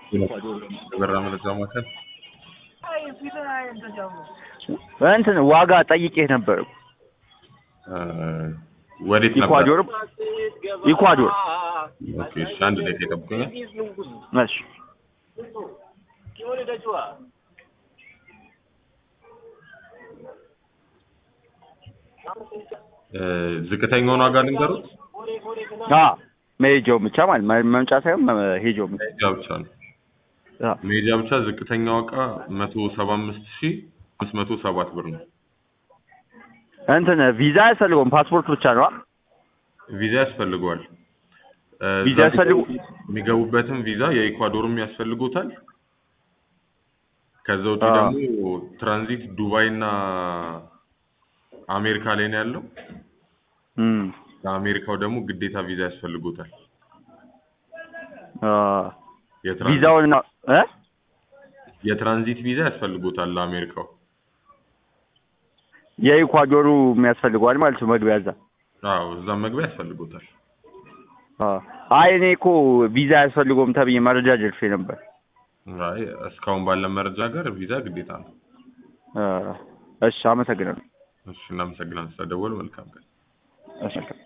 በራ መረጃ ማከል እንትን ዋጋ ጠይቄህ ነበር። ወዴት ነበር? ኢኳዶር። ኦኬ እሺ፣ አንድ ላይ ተቀበለ። እሺ ዝቅተኛውን ዋጋ ልንገሩት። መሄጃው ብቻ ማለት መምጫ ሳይሆን ሄጃው ብቻ ነው። ሜጃ ብቻ ዝቅተኛው ዋጋ 175,507 ብር ነው። እንትን ቪዛ ያስፈልገውም ፓስፖርት ብቻ ነው? ቪዛ ያስፈልገዋል። ቪዛ ያስፈልገው የሚገቡበትም ቪዛ የኢኳዶርም ያስፈልጉታል። ከዛው ደግሞ ትራንዚት ዱባይ እና አሜሪካ ላይ ነው ያለው። ለአሜሪካው ደግሞ ግዴታ ቪዛ ያስፈልጉታል። ቪዛውና የትራንዚት ቪዛ ያስፈልጉታል ለአሜሪካው። የኢኳዶሩ የሚያስፈልገዋል ማለት ነው መግቢያ እዛ? አዎ እዛ መግቢያ ያስፈልጉታል። አይ እኔ እኮ ቪዛ ያስፈልገውም ተብዬ መረጃ ጀርፌ ነበር። አይ እስካሁን ባለ መረጃ ጋር ቪዛ ግዴታ ነው። እሺ አመሰግናለሁ። እሺ እናመሰግናለን ስለደወሉ። መልካም ቀን። እሺ